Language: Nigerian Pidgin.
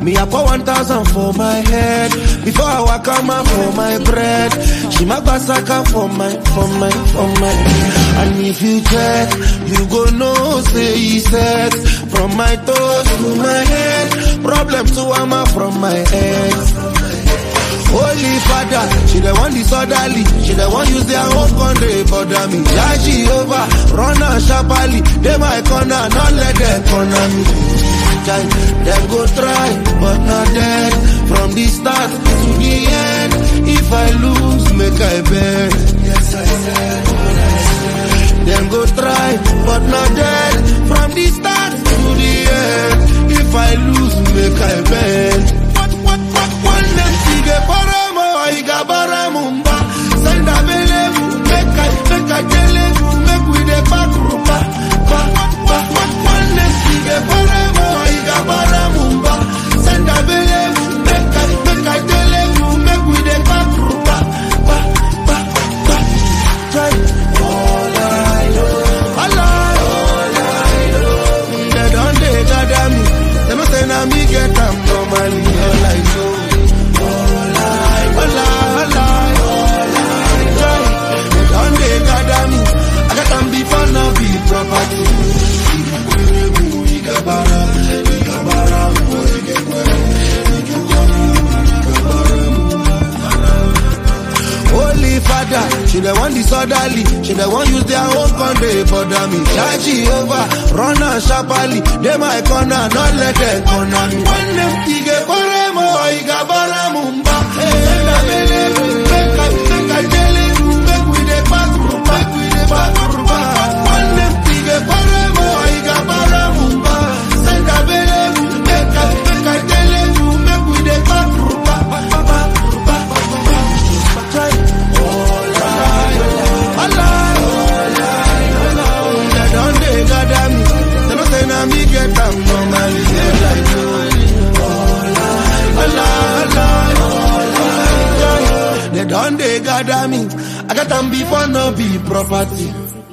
Me I pour 1,000 for my head. Before I walk out for my bread. She my basaka for my. And if you check, you go know say he said. From my toes to my head. Problem to Ama from my head. Holy Father, she the one disorderly. She the one use their own country bother me. Yeah, Jehovah, run and sharply. They my corner, not let them corner me. Them go try, but not dead. From the start to the end. If I lose, make I beg. Yes, I said what I said. Them go try, but not dead. From the start to the end. If I lose, make I beg. One day, Tige Paramo, Iga Baramumba. Send a belevu, make I delevu, make we the back rumba. One day, Tige Paramo, Iga Baramumba. Send a belevu, make I delevu, make we the back rumba. All I know, they don't they gather me. They don't say now me get them normally. All I know. Holy Father, she the one disorderly. She the one use their own country bother me. Yeah, Jehovah, run and sharply. They my corner, not let them corner me. When them Tige Paramo, Iga Baramumba. Send a belevu, make I delevu, make we the back rumba. When them Tige Paramo, Iga Baramumba. Send a belevu, make I delevu, make we the back rumba. They don't they gather me. They don't say now me get them normally. They don't they gather me. I got them before no be property.